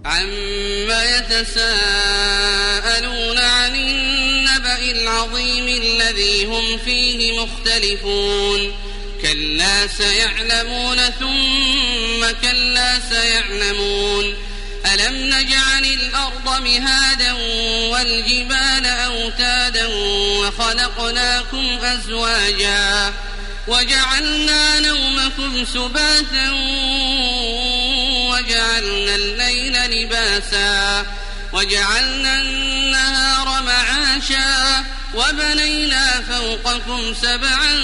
عما يتساءلون عن النبأ العظيم الذي هم فيه مختلفون كلا سيعلمون ثم كلا سيعلمون ألم نجعل الأرض مهادا والجبال أوتادا وخلقناكم أزواجا وجعلنا نومكم سباتا وجعلنا الليل لباسا وجعلنا النهار معاشا وبنينا فوقكم سبعا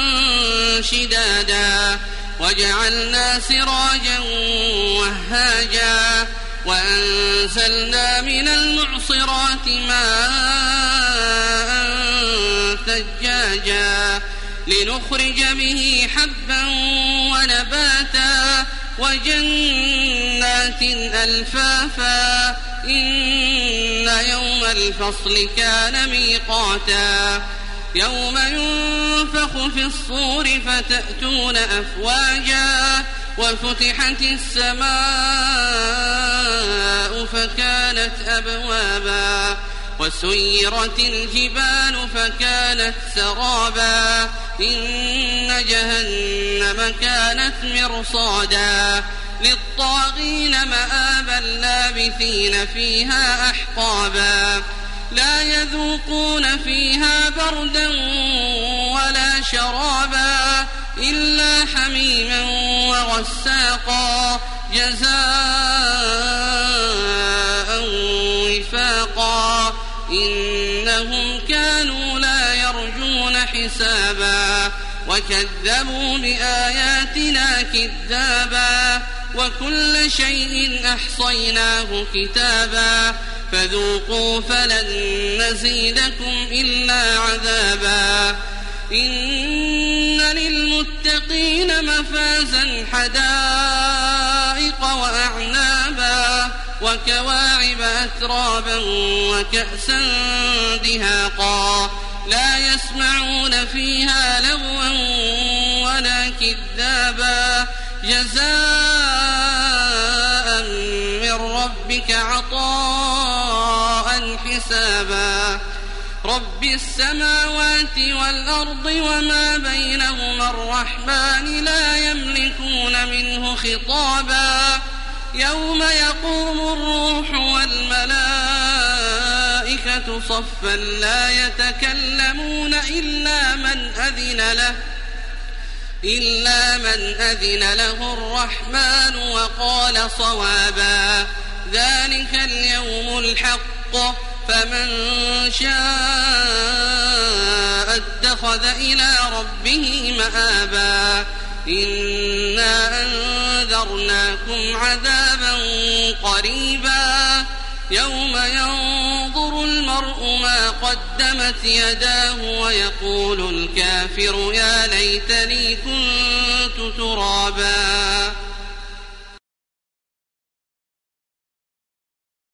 شدادا وجعلنا سراجا وهاجا وأنزلنا من المعصرات ماء ثجاجا لنخرج به حبا ونباتا وجنات ألفافا إن يوم الفصل كان ميقاتا يوم ينفخ في الصور فتأتون أفواجا وفتحت السماء فكانت أبوابا وسيرت الجبال فكانت سرابا إن جهنم كانت مرصادا للطاغين مآبا لابثين فيها أحقابا لا يذوقون فيها بردا ولا شرابا إلا حميما وغساقا جزاء وفاقا إنهم كانوا لا يرجون حسابا وكذبوا بآياتنا كذابا وكل شيء أحصيناه كتابا فذوقوا فلن نزيدكم إلا عذابا إن للمتقين مفازا حدائق وأعنابا وكواعب أترابا وكأسا دهاقا لا يسمعون فيها لغوا ولا كذابا جزاء من ربك عطاء حسابا رب السماوات والأرض وما بينهما الرحمن لا يملكون منه خطابا يوم يقوم الروح والملائكة صفا لا يتكلمون إلا من أذن له الرحمن وقال صوابا ذلك اليوم الحق فمن شاء اتخذ إلى ربه مآبا إنا أنذرناكم عذابا قريبا يوم ينظر المرء ما قدمت يداه ويقول الكافر يا ليتني كنت ترابا